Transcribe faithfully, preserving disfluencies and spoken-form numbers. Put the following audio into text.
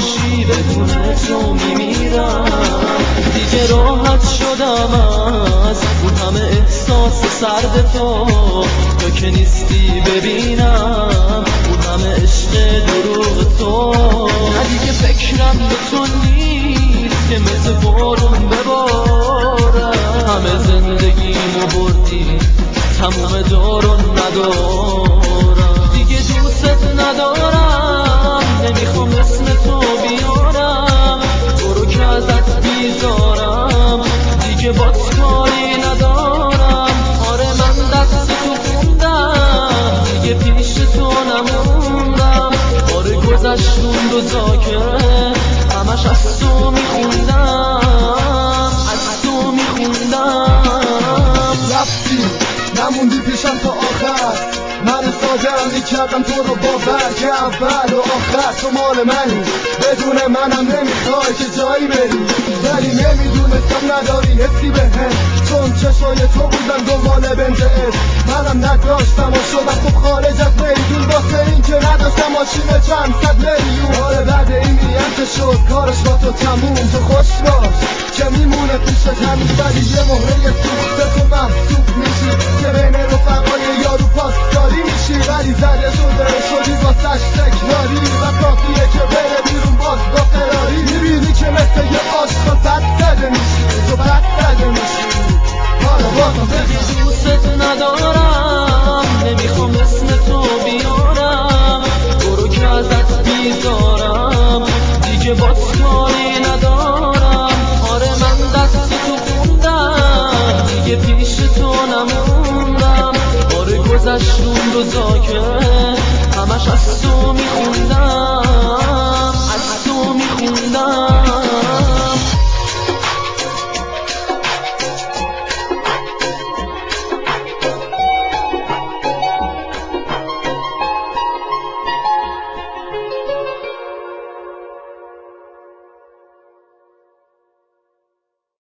باشی بدون تو میمیرم. دیگه راحت شدم از اون همه احساس سرد تو، تو که نیستی ببینم اون همه عشق دروغ تو. نه دیگه فکرم به تو نیست که مثل بارون ببارم. همه زندگیمو بردی تموم دارون ندارم. دیگه دوست ندارم، نمیخوام اسم تو بیارم. برو که ازت بیزارم، دیگه بات کاری ندارم. آره من دست تو خوندم، دیگه پیش تو نموندم. آره گذشتون دو ذاکره همش از تو میخوندم، از تو میخوندم. رفتی نموندی پیشم تا آخر، من ساده میکردم تو رو باور که اول و آخر تو مال منی. بدون منم نمیخوای که جایی بری، ولی نمیدونستم نداری حسی به هم، چون چشای تو بودن دنبال بنز عشق. منم نداشتم و شدم خب خارج از میدون، واسه این که نداشتم ماشین چند صد میلیون. آره بعد این میم که شد کارش با تو تموم، تو خوش باش که میمونه پیشت هنوز، ولی یه مهره سوخته تو محسوب میشی که بین رفقای یارو پاس داری میشی. ولی زده شده شدی واسش تکراری و کافیه که بره بیرون باز با فراری. میبینی که مثل یه عاشق بد زده میشی، تو بد زده میشی. حالا بازم بگم دوست ندارم، نمیخوام اسم تو بیارم. برو که ازت بیزارم، دیگه بات کاری ندارم. آره من دست تو خوندم، دیگه پیش تو نموندم. آره گذشتون دو ذاکره همش از تو